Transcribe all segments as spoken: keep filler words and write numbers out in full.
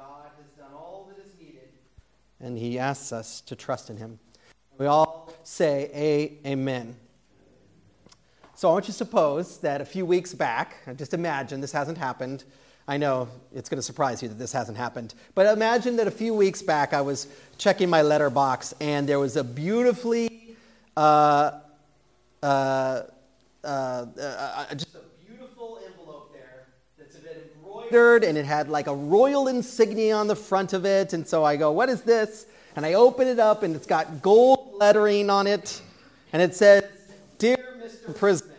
God has done all that is needed, and he asks us to trust in him. We all say, a, amen. So I want you to suppose that a few weeks back, just imagine this hasn't happened. I know it's going to surprise you that this hasn't happened. But imagine that a few weeks back I was checking my letterbox and there was a beautifully, uh, uh, uh, uh, just a beautiful envelope there that's a bit embroidered and it had like a royal insignia on the front of it. And so I go, what is this? And I open it up and it's got gold lettering on it. And it says, Dear Mister Prisman,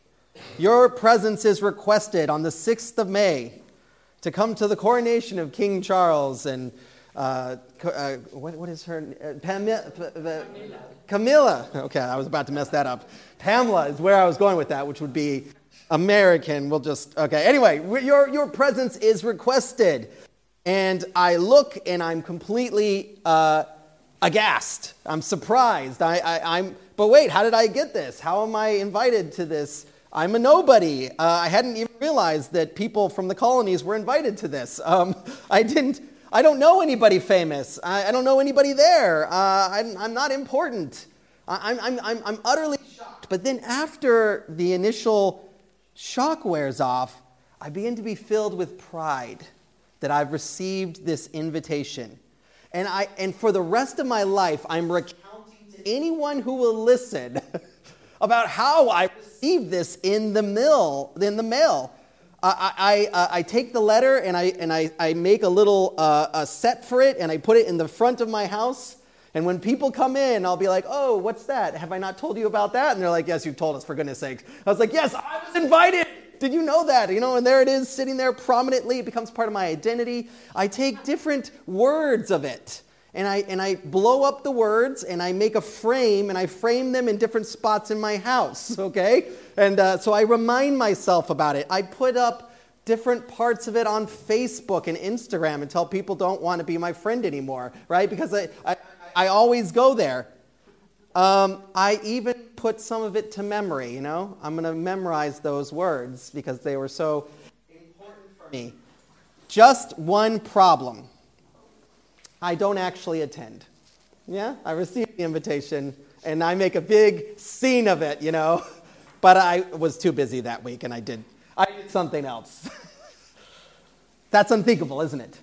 your presence is requested on the sixth of May to come to the coronation of King Charles and uh, uh, what, what is her uh, Pamela, Camilla. Camilla. Okay, I was about to mess that up. Pamela is where I was going with that, which would be American. We'll just okay. Anyway, your your presence is requested, and I look and I'm completely uh, aghast. I'm surprised. I, I I'm. But wait, how did I get this? How am I invited to this? I'm a nobody. Uh, I hadn't even realized that people from the colonies were invited to this. Um, I didn't. I don't know anybody famous. I, I don't know anybody there. Uh, I'm, I'm not important. I, I'm, I'm, I'm utterly shocked. But then after the initial shock wears off, I begin to be filled with pride that I've received this invitation. And I and for the rest of my life, I'm recounting to anyone who will listen about how I received this in the mill, in the mail. I, I, uh, I take the letter and I and I, I make a little uh, a set for it and I put it in the front of my house. And when people come in, I'll be like, oh, what's that? Have I not told you about that? And they're like, yes, you've told us, for goodness sakes. I was like, yes, I was invited. Did you know that? You know, and there it is sitting there prominently. It becomes part of my identity. I take different words of it. And I and I blow up the words, and I make a frame, and I frame them in different spots in my house, okay? And uh, so I remind myself about it. I put up different parts of it on Facebook and Instagram until people don't want to be my friend anymore, right? Because I, I, I always go there. Um, I even put some of it to memory, you know? I'm going to memorize those words because they were so important for me. Just one problem. I don't actually attend. Yeah, I received the invitation, and I make a big scene of it, you know. But I was too busy that week, and I did I did something else. That's unthinkable, isn't it?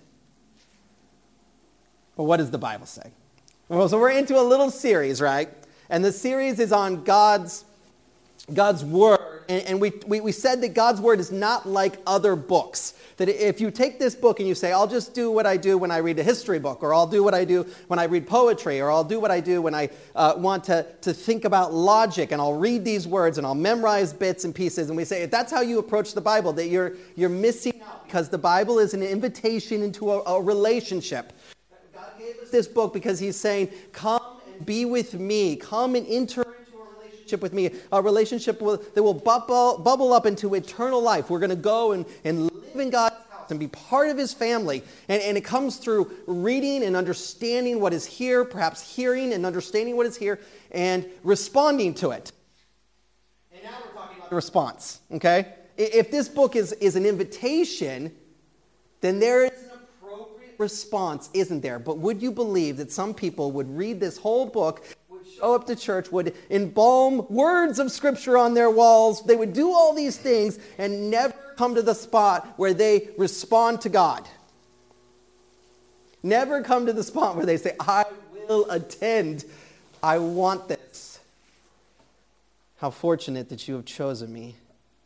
But what does the Bible say? Well, so we're into a little series, right? And the series is on God's God's Word. And, and we, we we said that God's Word is not like other books. That if you take this book and you say, I'll just do what I do when I read a history book, or I'll do what I do when I read poetry, or I'll do what I do when I uh, want to, to think about logic, and I'll read these words and I'll memorize bits and pieces. And we say, if that's how you approach the Bible, that you're you're missing out, because the Bible is an invitation into a, a relationship. God gave us this book because he's saying, come and be with me. Come and enter into a relationship with me. A relationship will, that will bubble, bubble up into eternal life. We're going to go and, and live in God's house and be part of his family. And, and it comes through reading and understanding what is here, perhaps hearing and understanding what is here, and responding to it. And now we're talking about the response, okay? If this book is, is an invitation, then there is an appropriate response, isn't there? But would you believe that some people would read this whole book, would show up to church, would embalm words of Scripture on their walls, they would do all these things and never come to the spot where they respond to God? Never come to the spot where they say, I will attend. I want this. How fortunate that you have chosen me.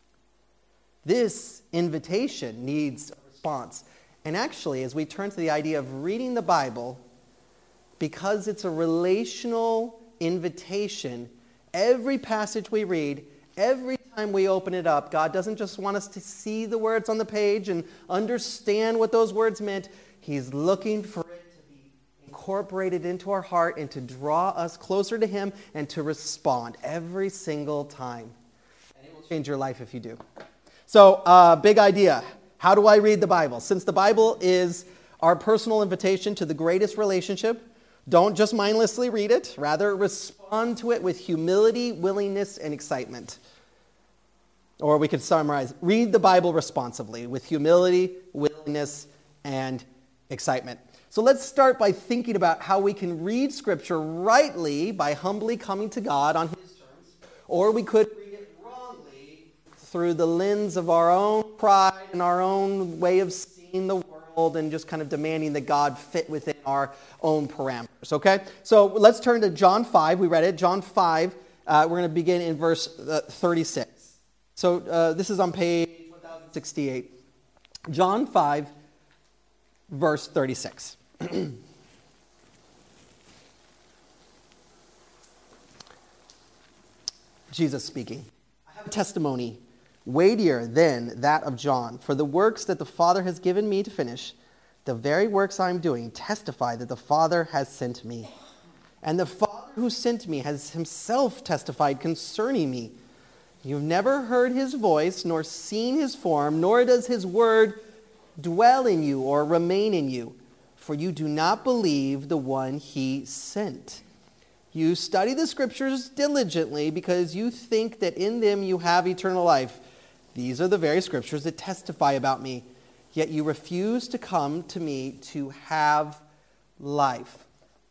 This invitation needs a response. And actually, as we turn to the idea of reading the Bible, because it's a relational invitation, every passage we read, every time we open it up, God doesn't just want us to see the words on the page and understand what those words meant. He's looking for it to be incorporated into our heart and to draw us closer to him and to respond every single time. And it will change your life if you do. So, uh, big idea. How do I read the Bible? Since the Bible is our personal invitation to the greatest relationship, don't just mindlessly read it. Rather, respond to it with humility, willingness, and excitement. Or we could summarize, read the Bible responsively with humility, willingness, and excitement. So let's start by thinking about how we can read Scripture rightly by humbly coming to God on His terms, or we could read it wrongly through the lens of our own pride and our own way of seeing the world and just kind of demanding that God fit within our own parameters, okay? So let's turn to John five. We read it, John five. Uh, we're going to begin in verse uh, thirty-six. So uh, this is on page one thousand sixty-eight. John five, verse thirty-six. Jesus speaking. I have a testimony weightier than that of John, for the works that the Father has given me to finish, the very works I am doing, testify that the Father has sent me. And the Father who sent me has himself testified concerning me. You've never heard his voice, nor seen his form, nor does his word dwell in you or remain in you, for you do not believe the one he sent. You study the Scriptures diligently because you think that in them you have eternal life. These are the very Scriptures that testify about me, yet you refuse to come to me to have life.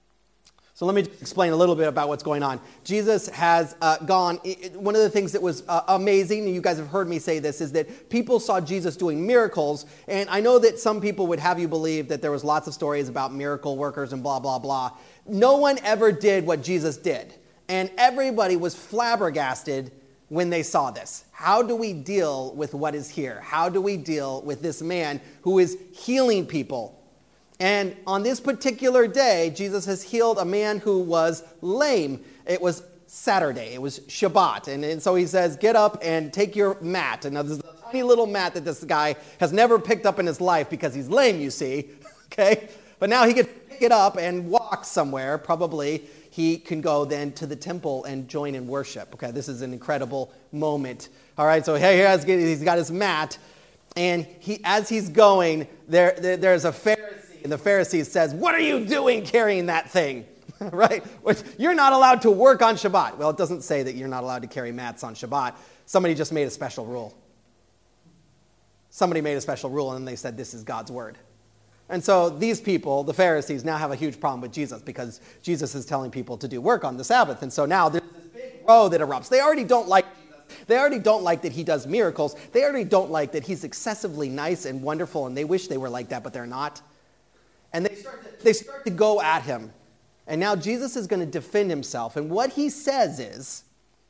So let me just explain a little bit about what's going on. Jesus has uh, gone, it, one of the things that was uh, amazing, and you guys have heard me say this, is that people saw Jesus doing miracles, and I know that some people would have you believe that there was lots of stories about miracle workers and blah, blah, blah. No one ever did what Jesus did, and everybody was flabbergasted when they saw this. How do we deal with what is here? How do we deal with this man who is healing people? And on this particular day, Jesus has healed a man who was lame. It was Saturday. It was Shabbat. And, and so he says, get up and take your mat. And now this is a tiny little mat that this guy has never picked up in his life because he's lame, you see. Okay? But now he can pick it up and walk somewhere. Probably he can go then to the temple and join in worship. Okay, this is an incredible moment. All right, so here he's got his mat. And he, as he's going, there, there there's a Pharisee. And the Pharisee says, what are you doing carrying that thing? Right? You're not allowed to work on Shabbat. Well, it doesn't say that you're not allowed to carry mats on Shabbat. Somebody just made a special rule. Somebody made a special rule and they said this is God's word. And so these people, the Pharisees, now have a huge problem with Jesus because Jesus is telling people to do work on the Sabbath. And so now there's this big row that erupts. They already don't like Jesus. They already don't like that he does miracles. They already don't like that he's excessively nice and wonderful, and they wish they were like that, but they're not. And they start, to, they start to go at him. And now Jesus is going to defend himself. And what he says is,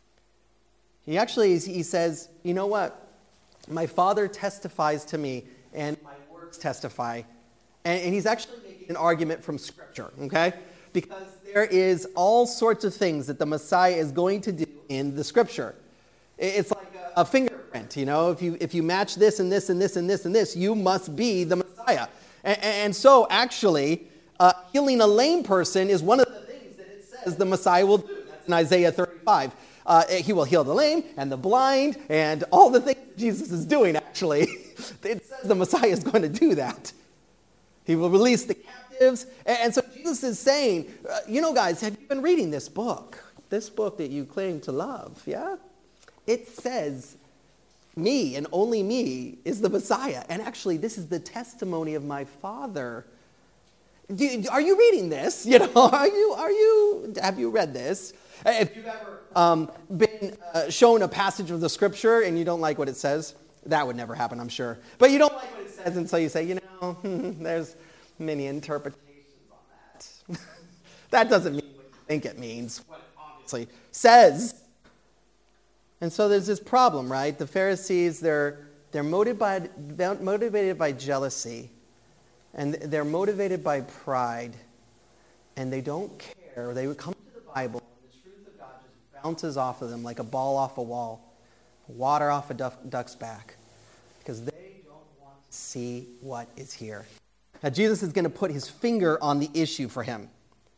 he actually, he says, you know what? My Father testifies to me, and my words testify. And, and he's actually making an argument from Scripture, okay? Because there is all sorts of things that the Messiah is going to do in the Scripture. It's like a, a fingerprint, you know? If you, if you match this and this and this and this and this, you must be the Messiah. And, and so, actually, uh, healing a lame person is one of the things that it says the Messiah will do. That's in Isaiah thirty-five. Uh, he will heal the lame and the blind and all the things that Jesus is doing, actually. It says the Messiah is going to do that. He will release the captives. And, and so Jesus is saying, uh, you know, guys, have you been reading this book? This book that you claim to love, yeah? It says me and only me is the Messiah. And actually, this is the testimony of my Father. Do, are you reading this? You know, are you, are you, have you read this? If you've ever um, been uh, shown a passage of the Scripture and you don't like what it says, that would never happen, I'm sure. But you don't like what it says, and so you say, you know, there's many interpretations on that. That doesn't mean what you think it means, what it obviously says. And so there's this problem, right? The Pharisees, they're they're motivated by, motivated by jealousy, and they're motivated by pride, and they don't care. They would come to the Bible, and the truth of God just bounces off of them like a ball off a wall, water off a duck, duck's back, because they don't want to see what is here. Now, Jesus is going to put his finger on the issue for him.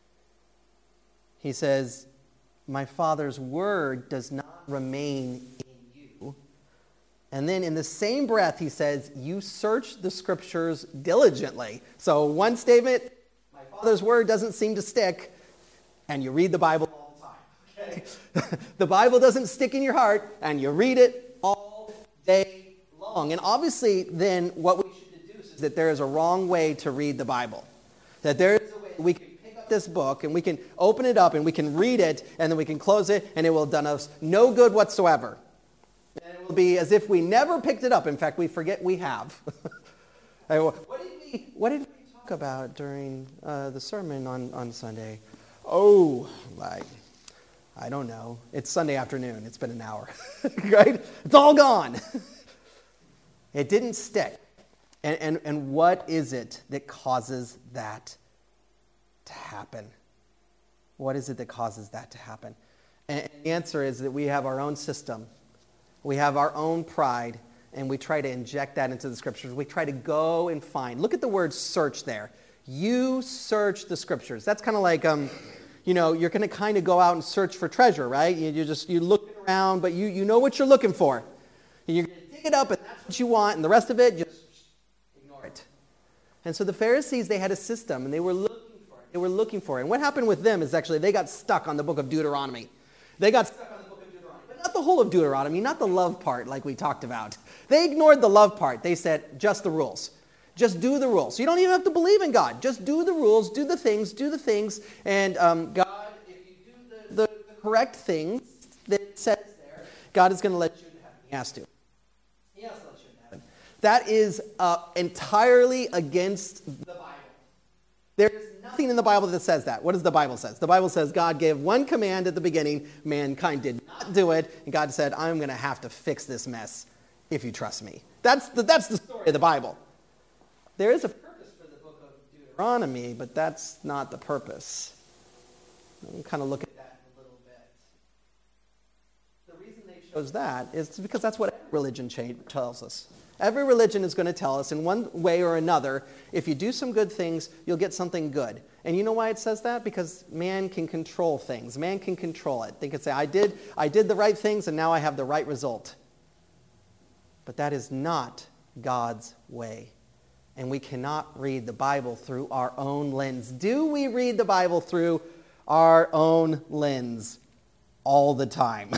He says, my Father's word does not remain in you. And then in the same breath, he says, you search the Scriptures diligently. So one statement, my Father's word doesn't seem to stick, and you read the Bible all the time. Okay? The Bible doesn't stick in your heart, and you read it all day long. And obviously, then, what we should deduce is that there is a wrong way to read the Bible. That there is a way that we can pick up this book and we can open it up and we can read it and then we can close it and it will have done us no good whatsoever. And it will be as if we never picked it up. In fact, we forget we have. what, did we, what did we talk about during uh, the sermon on, on Sunday? Oh, like, I don't know. It's Sunday afternoon. It's been an hour, right? It's all gone. It didn't stick. And, and, and what is it that causes that to happen? What is it that causes that to happen? And the answer is that we have our own system. We have our own pride, and we try to inject that into the Scriptures. We try to go and find. Look at the word search there. You search the Scriptures. That's kind of like, um, you know, you're going to kind of go out and search for treasure, right? You, you just, you look around, but you, you know what you're looking for. And you're going to dig it up, and that's what you want, and the rest of it, just ignore it. And so the Pharisees, they had a system, and they were looking for it. They were looking for it. And what happened with them is actually they got stuck on the book of Deuteronomy. They got stuck on the book of Deuteronomy. But not the whole of Deuteronomy, not the love part like we talked about. They ignored the love part. They said, just the rules. Just do the rules. You don't even have to believe in God. Just do the rules, do the things, do the things. And um, God, if you do the, the, the correct things that it says there, God is going to let you into heaven. He has to. He has to let you into heaven. That is uh, entirely against the Bible. There is nothing in the Bible that says that. What does the Bible say? The Bible says God gave one command at the beginning. Mankind did not do it. And God said, I'm going to have to fix this mess if you trust me. That's the, that's the story of the Bible. There is a purpose for the book of Deuteronomy, but that's not the purpose. We'll kind of look at that in a little bit. The reason they chose that is because that's what religion tells us. Every religion is going to tell us in one way or another, if you do some good things, you'll get something good. And you know why it says that? Because man can control things. Man can control it. They can say, I did, I did the right things, and now I have the right result. But that is not God's way. And we cannot read the Bible through our own lens. Do we read the Bible through our own lens all the time?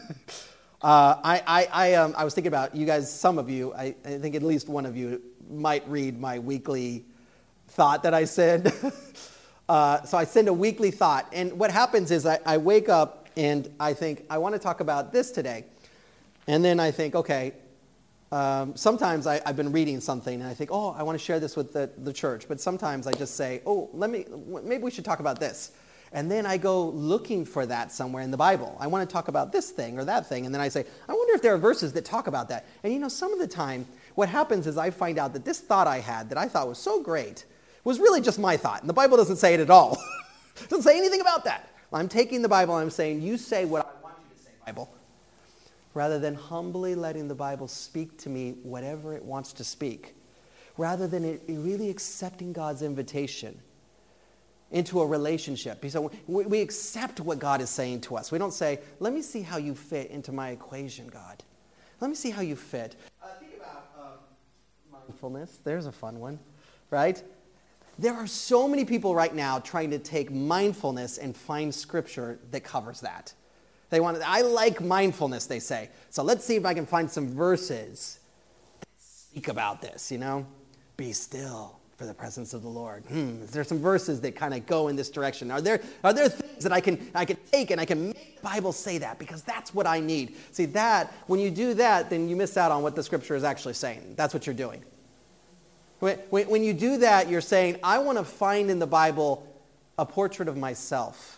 uh, I, I, I, um, I was thinking about you guys, some of you, I, I think at least one of you might read my weekly thought that I send. uh, so I send a weekly thought. And what happens is I, I wake up and I think, I want to talk about this today. And then I think, okay, Um, sometimes I, I've been reading something and I think, oh, I want to share this with the, the church. But sometimes I just say, oh, let me, maybe we should talk about this. And then I go looking for that somewhere in the Bible. I want to talk about this thing or that thing. And then I say, I wonder if there are verses that talk about that. And you know, some of the time, what happens is I find out that this thought I had that I thought was so great was really just my thought. And the Bible doesn't say it at all. It doesn't say anything about that. I'm taking the Bible and I'm saying, you say what I want you to say, Bible. Rather than humbly letting the Bible speak to me whatever it wants to speak. Rather than it really accepting God's invitation into a relationship. So we, we accept what God is saying to us. We don't say, let me see how you fit into my equation, God. Let me see how you fit. Uh, think about um, mindfulness. There's a fun one, right? There are so many people right now trying to take mindfulness and find scripture that covers that. They want. I like mindfulness, they say. So let's see if I can find some verses that speak about this, you know? Be still for the presence of the Lord. Hmm, is there some verses that kind of go in this direction? Are there are there things that I can I can take and I can make the Bible say that because that's what I need? See, that, when you do that, then you miss out on what the scripture is actually saying. That's what you're doing. When, when, when you do that, you're saying, I want to find in the Bible a portrait of myself.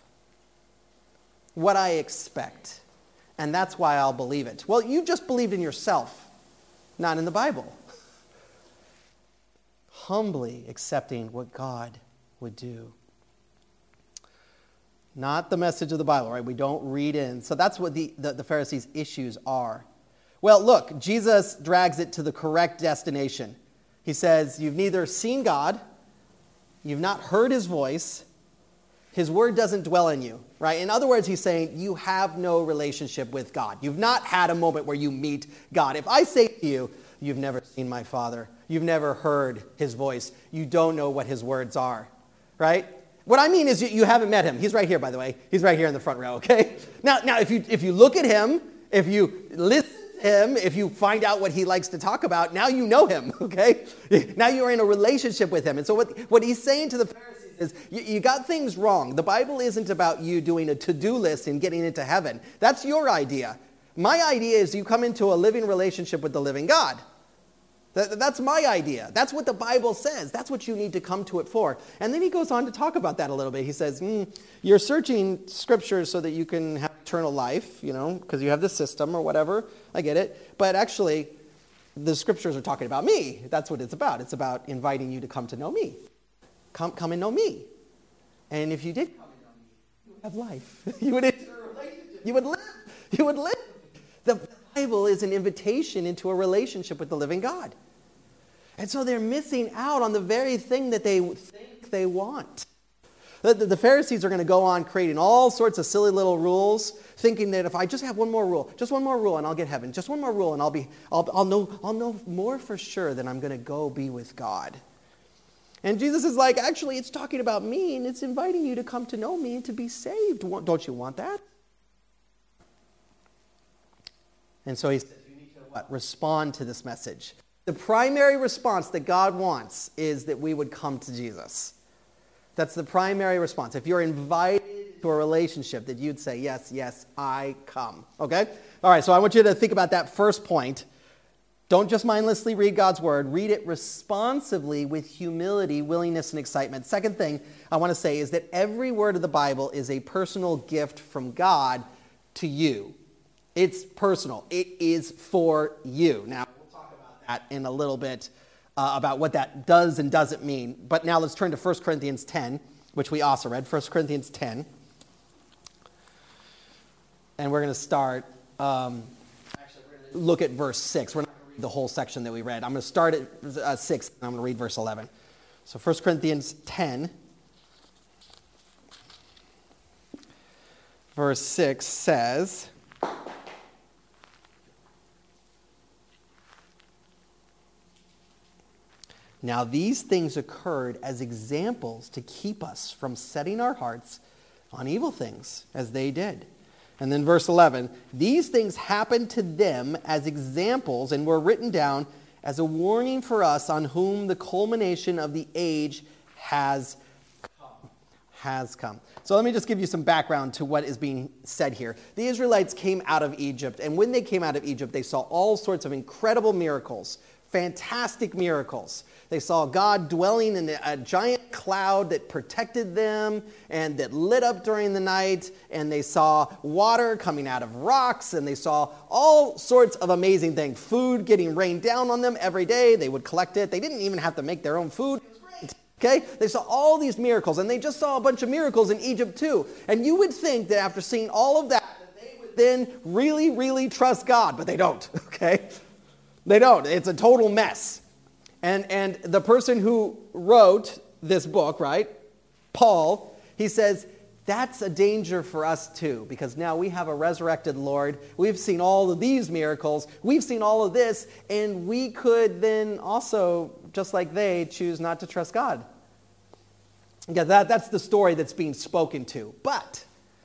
What I expect. And that's why I'll believe it. Well, you just believed in yourself, not in the Bible. Humbly accepting what God would do. Not the message of the Bible, right? We don't read in. So that's what the, the, the Pharisees' issues are. Well, look, Jesus drags it to the correct destination. He says, you've neither seen God, you've not heard his voice, his word doesn't dwell in you, right? In other words, he's saying you have no relationship with God. You've not had a moment where you meet God. If I say to you, you've never seen my Father, you've never heard his voice, you don't know what his words are, right? What I mean is you, you haven't met him. He's right here, by the way. He's right here in the front row, okay? Now, now if you if you look at him, if you listen him, if you find out what he likes to talk about, now you know him, okay? Now you're in a relationship with him. And so what, what he's saying to the Pharisees is, you, you got things wrong. The Bible isn't about you doing a to-do list and getting into heaven. That's your idea. My idea is you come into a living relationship with the living God. That, that's my idea. That's what the Bible says. That's what you need to come to it for. And then he goes on to talk about that a little bit. He says, mm, you're searching scriptures so that you can have eternal life, you know, because you have this system or whatever. I get it. But actually, the scriptures are talking about me. That's what it's about. It's about inviting you to come to know me. Come, come and know me. And if you did come and know me, you would have life. You would enter a relationship. You would live. You would live. The Bible is an invitation into a relationship with the living God. And so they're missing out on the very thing that they think they want. The, the, the Pharisees are going to go on creating all sorts of silly little rules, thinking that if I just have one more rule, just one more rule and I'll get heaven, just one more rule and I'll be, I'll, I'll know, I'll know more for sure that I'm going to go be with God. And Jesus is like, actually, it's talking about me and it's inviting you to come to know me and to be saved. Don't you want that? And so he says, you need to what? Respond to this message. The primary response that God wants is that we would come to Jesus. That's the primary response. If you're invited to a relationship, that you'd say, yes, yes, I come. Okay? All right, so I want you to think about that first point. Don't just mindlessly read God's word. Read it responsively with humility, willingness, and excitement. Second thing I want to say is that every word of the Bible is a personal gift from God to you. It's personal. It is for you. Now, we'll talk about that in a little bit, uh, about what that does and doesn't mean. But now let's turn to First Corinthians ten, which we also read. First Corinthians ten. And we're going to start, um, actually, we're going to look at verse six. We're not going to read the whole section that we read. I'm going to start at uh, six, and I'm going to read verse eleven. So First Corinthians ten, verse six says, now these things occurred as examples to keep us from setting our hearts on evil things, as they did. And then verse eleven, these things happened to them as examples and were written down as a warning for us on whom the culmination of the age has come. Has come. So let me just give you some background to what is being said here. The Israelites came out of Egypt, and when they came out of Egypt, they saw all sorts of incredible miracles, fantastic miracles. They saw God dwelling in a giant cloud that protected them and that lit up during the night. And they saw water coming out of rocks. And they saw all sorts of amazing things. Food getting rained down on them every day. They would collect it. They didn't even have to make their own food. It was great. Okay? They saw all these miracles. And they just saw a bunch of miracles in Egypt too. And you would think that after seeing all of that, that they would then really, really trust God. But they don't. Okay? They don't. It's a total mess. And and the person who wrote this book, right, Paul, he says, that's a danger for us too, because now we have a resurrected Lord. We've seen all of these miracles. We've seen all of this, and we could then also, just like they, choose not to trust God. Yeah, that, that's the story that's being spoken to. But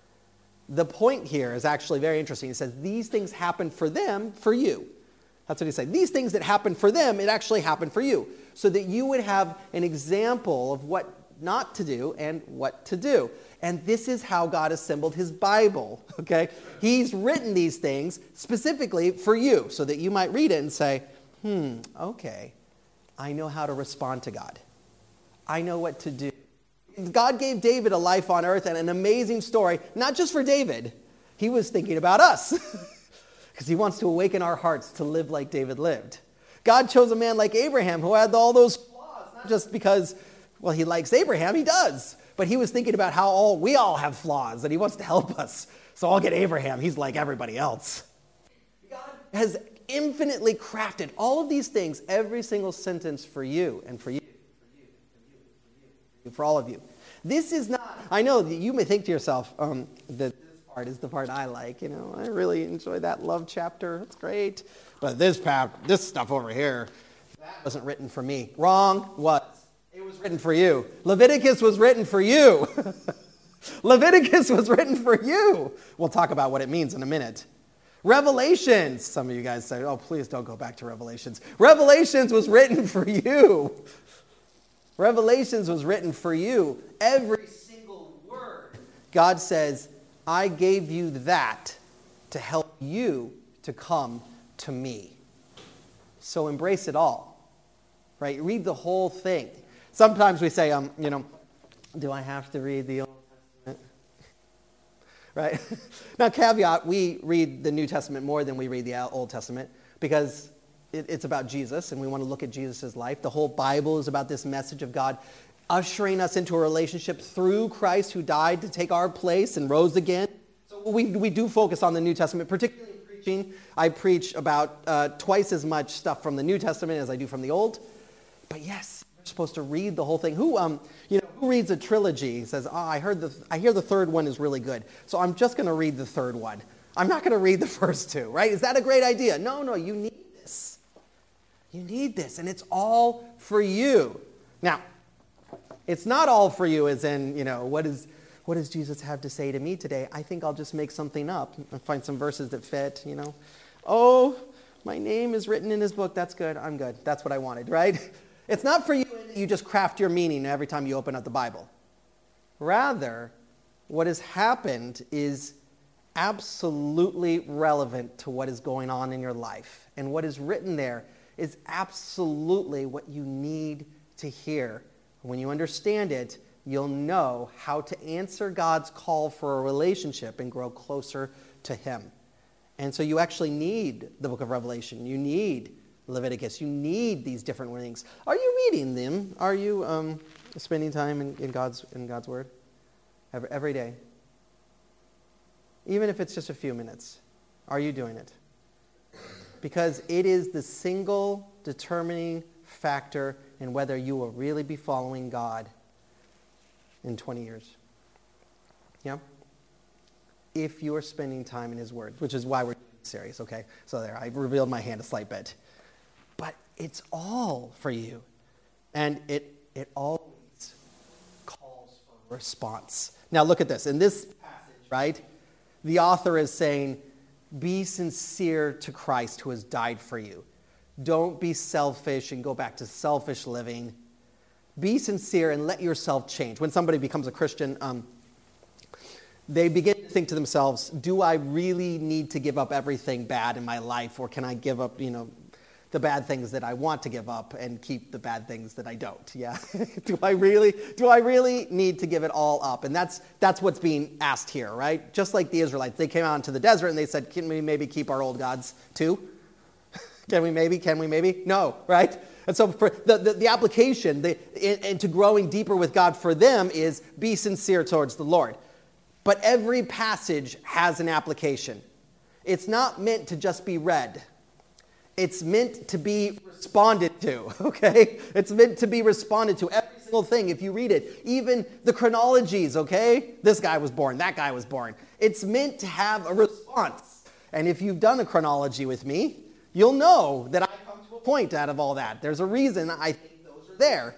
the point here is actually very interesting. He says, these things happen for them, for you. That's what he's saying. These things that happened for them, it actually happened for you. So that you would have an example of what not to do and what to do. And this is how God assembled his Bible, okay? He's written these things specifically for you so that you might read it and say, hmm, okay, I know how to respond to God. I know what to do. God gave David a life on earth and an amazing story, not just for David. He was thinking about us. Because he wants to awaken our hearts to live like David lived. God chose a man like Abraham who had all those flaws, not just because, well, he likes Abraham, he does. But he was thinking about how all we all have flaws, and he wants to help us. So I'll get Abraham, he's like everybody else. God has infinitely crafted all of these things, every single sentence for you, and for you, for you, for you, for you, for all of you. This is not, I know that you may think to yourself, um, that part is the part I like, you know. I really enjoy that love chapter. It's great. But this pap, this stuff over here, that wasn't written for me. Wrong. What? It was written for you. Leviticus was written for you. Leviticus was written for you. We'll talk about what it means in a minute. Revelations, some of you guys say, oh, please don't go back to Revelations. Revelations was written for you. Revelations was written for you. Every single word. God says, I gave you that to help you to come to me. So embrace it all, right? Read the whole thing. Sometimes we say, um, you know, do I have to read the Old Testament? Right? Now, caveat, we read the New Testament more than we read the Old Testament because it, it's about Jesus, and we want to look at Jesus' life. The whole Bible is about this message of God ushering us into a relationship through Christ who died to take our place and rose again. So we, we do focus on the New Testament, particularly in preaching. I preach about uh, twice as much stuff from the New Testament as I do from the Old. But yes, we're supposed to read the whole thing. Who, um, you know, who reads a trilogy? Says, "Oh, I heard the, I hear the third one is really good, so I'm just going to read the third one. I'm not going to read the first two." Right? Is that a great idea? No, no. You need this. You need this, and it's all for you. Now, it's not all for you, as in, you know, what is, what does Jesus have to say to me today? I think I'll just make something up and find some verses that fit. You know, oh, my name is written in his book. That's good. I'm good. That's what I wanted. Right? It's not for you that you just craft your meaning every time you open up the Bible. Rather, what has happened is absolutely relevant to what is going on in your life. And what is written there is absolutely what you need to hear. When you understand it, you'll know how to answer God's call for a relationship and grow closer to him. And so you actually need the book of Revelation. You need Leviticus. You need these different things. Are you reading them? Are you um, spending time in, in God's in God's Word every, every day? Even if it's just a few minutes, are you doing it? Because it is the single determining factor in whether you will really be following God in twenty years. Yeah? If you are spending time in his Word, which is why we're doing this series, okay? So there, I revealed my hand a slight bit. But it's all for you. And it it always calls for response. Now look at this. In this passage, right, the author is saying, be sincere to Christ who has died for you. Don't be selfish and go back to selfish living. Be sincere and let yourself change. When somebody becomes a Christian, um, they begin to think to themselves, do I really need to give up everything bad in my life, or can I give up, you know, the bad things that I want to give up and keep the bad things that I don't? Yeah. do I really, do I really need to give it all up? And that's that's what's being asked here, right? Just like the Israelites, they came out into the desert and they said, can we maybe keep our old gods too? Can we maybe? Can we maybe? No, right? And so for the, the, the application the, into growing deeper with God for them is be sincere towards the Lord. But every passage has an application. It's not meant to just be read. It's meant to be responded to, okay? It's meant to be responded to. Every single thing, if you read it, even the chronologies, okay? This guy was born, that guy was born. It's meant to have a response. And if you've done a chronology with me, you'll know that I come to a point out of all that. There's a reason I think those are there.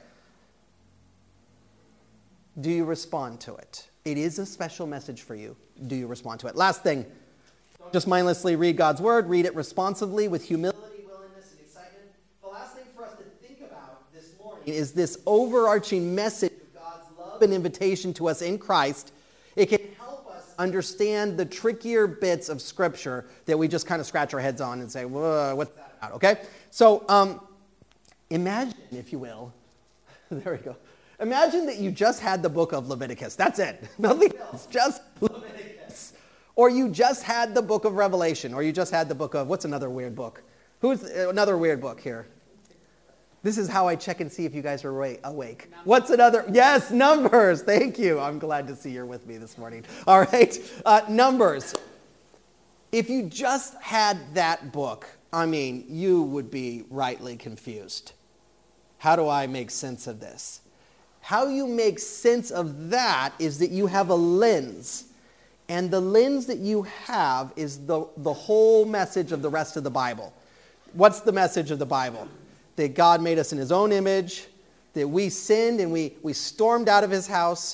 Do you respond to it? It is a special message for you. Do you respond to it? Last thing, don't just mindlessly read God's Word. Read it responsively with humility, willingness, and excitement. The last thing for us to think about this morning is this overarching message of God's love and invitation to us in Christ. It can help us understand the trickier bits of Scripture that we just kind of scratch our heads on and say, whoa, what's that about, okay? So um, imagine, if you will, there we go. Imagine that you just had the book of Leviticus. That's it. Nothing else. Just Leviticus. Or you just had the book of Revelation. Or you just had the book of, what's another weird book? Who's another weird book here? This is how I check and see if you guys are awake. What's another? Yes, Numbers. Thank you. I'm glad to see you're with me this morning. All right. Uh, Numbers. If you just had that book, I mean, you would be rightly confused. How do I make sense of this? How you make sense of that is that you have a lens. And the lens that you have is the, the whole message of the rest of the Bible. What's the message of the Bible? That God made us in his own image, that we sinned and we, we stormed out of his house,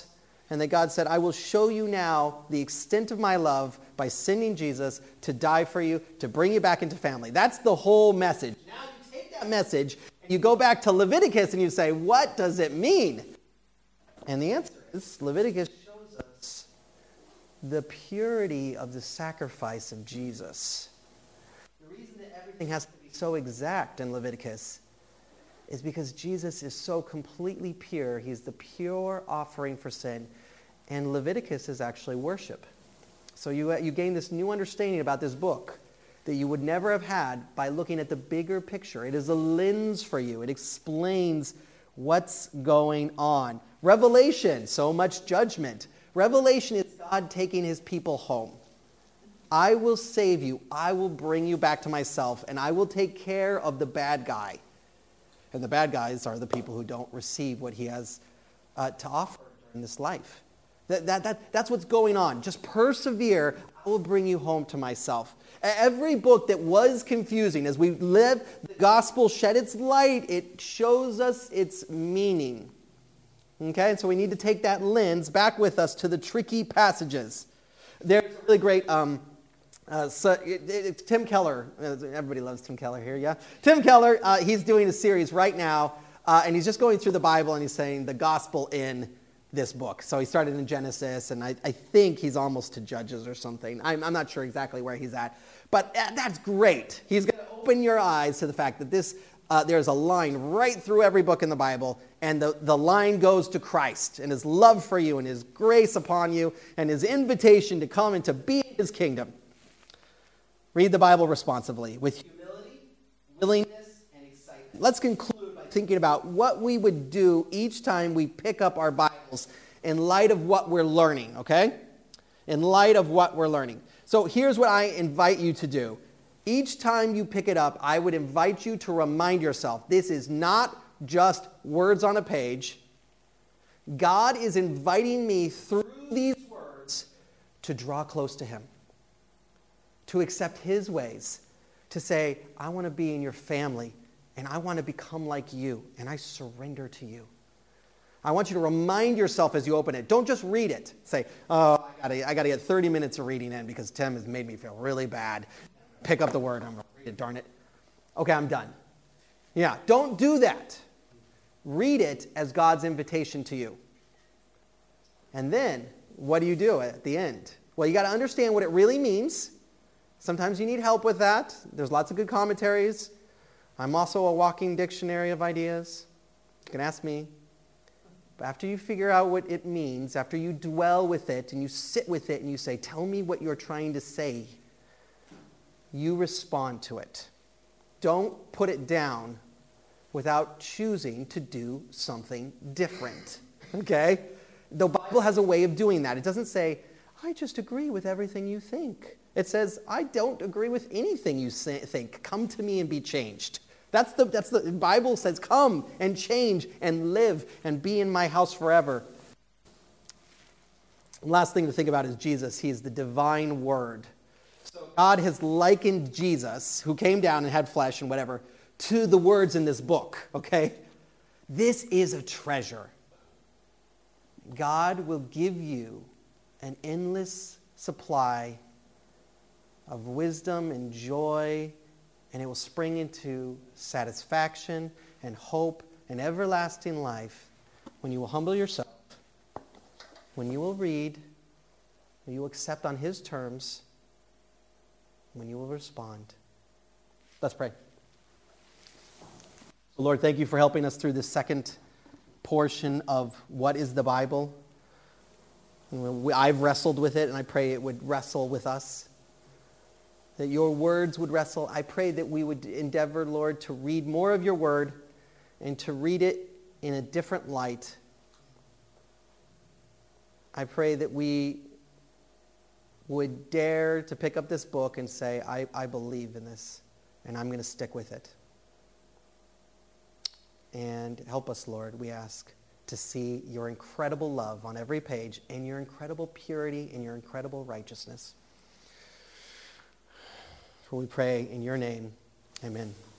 And that God said, I will show you now the extent of my love by sending Jesus to die for you, to bring you back into family. That's the whole message. Now you take that message and you go back to Leviticus and you say, what does it mean? And the answer is, Leviticus shows us the purity of the sacrifice of Jesus. The reason that everything has to be so exact in Leviticus is because Jesus is so completely pure. He's the pure offering for sin. And Leviticus is actually worship. So you, you gain this new understanding about this book that you would never have had by looking at the bigger picture. It is a lens for you. It explains what's going on. Revelation, so much judgment. Revelation is God taking his people home. I will save you. I will bring you back to myself, and I will take care of the bad guy. And the bad guys are the people who don't receive what he has uh, to offer in this life. That, that, that, that's what's going on. Just persevere. I will bring you home to myself. Every book that was confusing, as we live, the gospel shed its light. It shows us its meaning. Okay, and so we need to take that lens back with us to the tricky passages. There's a really great... Um, Uh, so it, it, it's Tim Keller. Everybody loves Tim Keller here, yeah? Tim Keller, uh, he's doing a series right now, uh, and he's just going through the Bible, and he's saying the gospel in this book. So he started in Genesis, and I, I think he's almost to Judges or something. I'm, I'm not sure exactly where he's at, but uh, that's great. He's going to open your eyes to the fact that this uh, there's a line right through every book in the Bible, and the, the line goes to Christ and his love for you and his grace upon you and his invitation to come and to be in his kingdom. Read the Bible responsibly, with humility, willingness, and excitement. Let's conclude by thinking about what we would do each time we pick up our Bibles in light of what we're learning, okay? In light of what we're learning. So here's what I invite you to do. Each time you pick it up, I would invite you to remind yourself, this is not just words on a page. God is inviting me through these words to draw close to him, to accept his ways, to say, I want to be in your family, and I want to become like you, and I surrender to you. I want you to remind yourself as you open it. Don't just read it. Say, oh, I gotta, I gotta get thirty minutes of reading in because Tim has made me feel really bad. Pick up the word, I'm going to read it, darn it. Okay, I'm done. Yeah, don't do that. Read it as God's invitation to you. And then, what do you do at the end? Well, you got to understand what it really means. Sometimes you need help with that. There's lots of good commentaries. I'm also a walking dictionary of ideas. You can ask me. But after you figure out what it means, after you dwell with it and you sit with it and you say, tell me what you're trying to say, you respond to it. Don't put it down without choosing to do something different. Okay? The Bible has a way of doing that. It doesn't say, I just agree with everything you think. It says, I don't agree with anything you say, think. Come to me and be changed. That's the, that's the, the Bible says, come and change and live and be in my house forever. Last thing to think about is Jesus. He is the divine word. So God has likened Jesus, who came down and had flesh and whatever, to the words in this book, okay? This is a treasure. God will give you an endless supply of wisdom and joy, and it will spring into satisfaction and hope and everlasting life when you will humble yourself, when you will read, when you will accept on his terms, when you will respond. Let's pray. So Lord, thank you for helping us through this second portion of what is the Bible. I've wrestled with it, and I pray it would wrestle with us. That your words would wrestle. I pray that we would endeavor, Lord, to read more of your word and to read it in a different light. I pray that we would dare to pick up this book and say, I, I believe in this, and I'm going to stick with it. And help us, Lord, we ask, to see your incredible love on every page and your incredible purity and your incredible righteousness. For we pray in your name, amen.